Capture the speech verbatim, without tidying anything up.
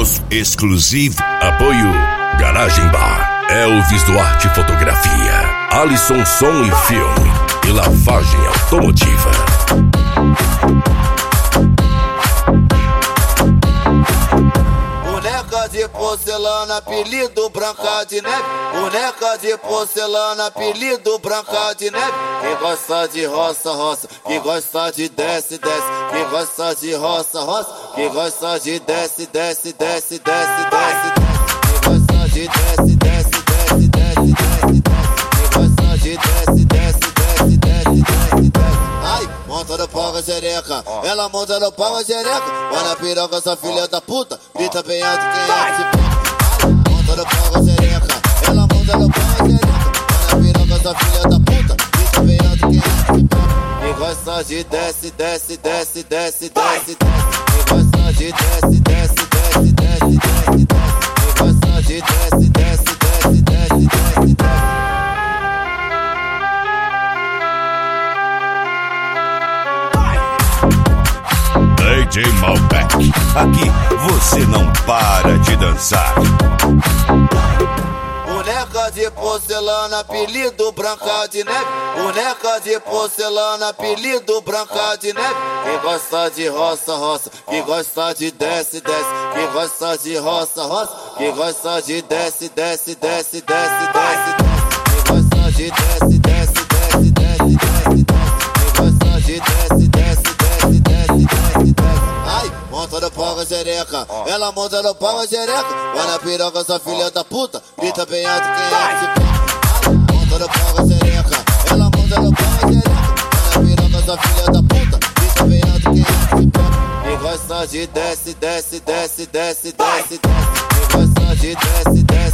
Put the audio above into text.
Eventos exclusivo. Apoio Garagem Bar, Elvis Duarte Fotografia, Alisson Som e Filme e Lavagem Automotiva. Boneca de porcelana, apelido Branca de Neve. Boneca de porcelana, apelido Branca de Neve. Quem gosta de roça, roça. Quem gosta de desce, desce. Quem gosta de roça, roça. Quem gosta de desce, desce, desce, desce, desce. Quem gosta de desce, desce, desce, desce, desce. Quem gosta de desce, desce, desce, desce, desce, desce. Ai, monta no pau a xereca. Ela monta no pau a xereca. Vai na piroca, essa filha da puta. Grita bem alto quem é que se pega. Monta no pau a xereca. Ela monta no pau a xereca. Vai na piroca, essa filha da puta. Grita bem alto quem é que se pega. Quem gosta de desce, desce, desce, desce, desce, desce. Quem gosta de desce, desce, desce, desce, desce, desce. Quem gosta de desce, desce, desce, desce, desce, desce. D J Malbec, aqui você não para de dançar. Boneca de porcelana, apelido Branca de Neve. Boneca de porcelana, apelido Branca de Neve. Quem gosta de roça, roça. Quem gosta de desce, desce. Quem gosta de roça, roça. Quem gosta de desce, desce, desce, desce, desce, desce. Quem gosta de desce, desce, desce, desce, desce, desce. Quem gosta de desce, desce, desce, desce, desce, desce. Ai, monta no pau a xereca. Ela monta no pau a xereca. Vai na piroca, essa filha da puta. Grita bem alto quem é que se pega. Monta no pau a xereca. Ela monta no pau a xereca. Vai na piroca, essa filha da puta. Grita bem alto quem é que se pega. Quem gosta de desce, desce, desce, desce, desce, desce. Quem gosta de desce, desce.